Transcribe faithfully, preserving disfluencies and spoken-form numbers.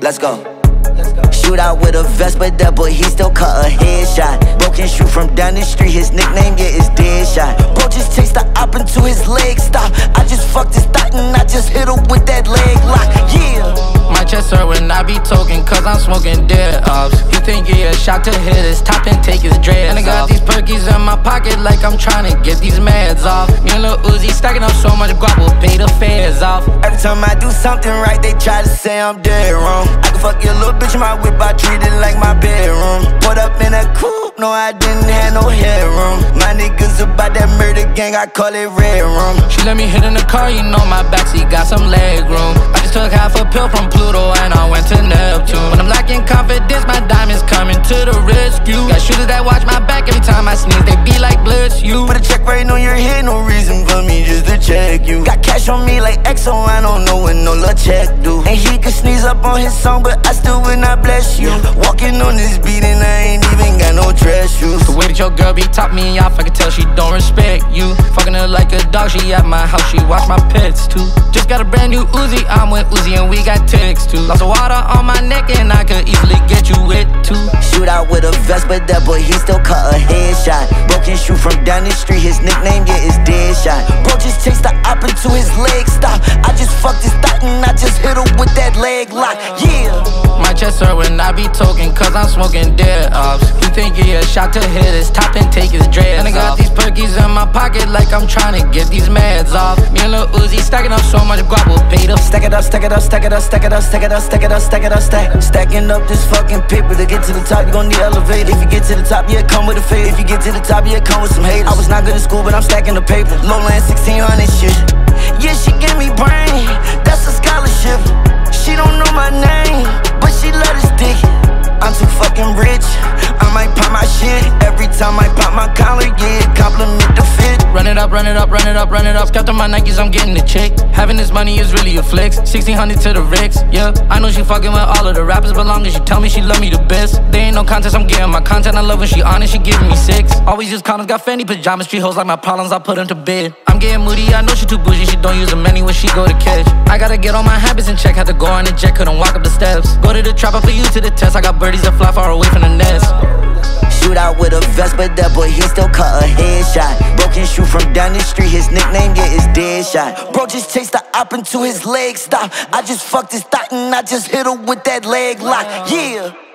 let's go. Shoot out with a vest, but that boy, he still cut a headshot. Broken shoe from down the street, his nickname, yeah, is Deadshot. Bro just chased the op until his leg stop. I just fucked his thought and I just hit him with that leg lock, yeah. My chest hurt when I be talking, cause I'm smoking dead ops. You think he a shock to hit his top and take his dreads off. And I got these perkies in my pocket like I'm trying to get these meds off. Me and Lil Uzi stacking up so much guap, we'll pay the fares off. Every time I do something right, they try to say I'm dead wrong. I can fuck your little bitch in my whip, I treat it like my bedroom. Put up in a coupe, no I didn't have no headroom. My niggas about that murder gang, I call it red room. She let me hit in the car, you know my backseat got some leg room. I just took half a pill from Pluto and I went to Neptune. When I'm lacking confidence, my diamonds coming to the rescue. Got shooters that watch my back every time I sneeze, they be like bless you. Put a check right on your head, no reason for me just to check you. Got cash on me like X O, I don't know what no little check do. And he could sneeze up on his song, but I still will not bless you. Walking on this beat and I ain't even got no dress shoes. The way that your girl be top me off, I can tell she don't respect you. Fucking her like a dog, she at my house, she watch my pets too. Just got a brand new Uzi, I'm with Uzi and we got ticks too. Lots of water on my neck and I could easily get you wet too. Shoot out with a vest, but that boy, he still cut a headshot. Broken shoe from down the street, his nickname, yeah, is Deadshot. Bro just chased the op until his leg stop. I just fucked his thought and I just hit him with that leg lock, yeah. My chest hurt when I be talking, cause I'm smoking dead ops. You think he a shock to hit his top and take his dreads off. And I got these perkies in my pocket like I'm trying to get these meds off. Me and Lil Uzi stacking up so much guap, we'll pay the. Stack it up, stack it up, stack it up, stack it up, stack it up, stack it up, stack it up, stack. Stacking up this fucking paper to get to the top, you gon' need elevator. If you get to the top, yeah, come with a fade. If you get to the top, yeah, come with some haters. I was not good in school, but I'm stacking the paper. Lowland sixteen hundred shit. Yeah, she gave me brain, that's a scholarship. She don't know my name, but she love this dick. I'm too fucking rich, I might pop my shit. Every time I pop my collar, yeah, compliment the fit. Run it up, run it up, run it up, run it up. Scuffed on my Nikes, I'm getting the chick. Having this money is really a flex. sixteen hundred to the Ricks, yeah. I know she fucking with all of the rappers, but long as she tell me she love me the best. There ain't no contest, I'm getting my content. I love when she honest, she giving me six. Always use condoms, got Fendi pajamas. Street hoes like my problems, I put them to bed. I'm getting moody, I know she too bougie. She don't use them anywhere she go to catch. I gotta get all my habits in check. Had to go on the jet, couldn't walk up the steps. Go to the trap, I put you to the test. I got birdies that fly far away from the nest. Shoot out with a vest, but that boy, he still cut a headshot. Broken shoe from down the street, his nickname, yeah, is Deadshot. Bro just chased the op until his leg stop. I just fucked his thought and I just hit him with that leg lock, yeah.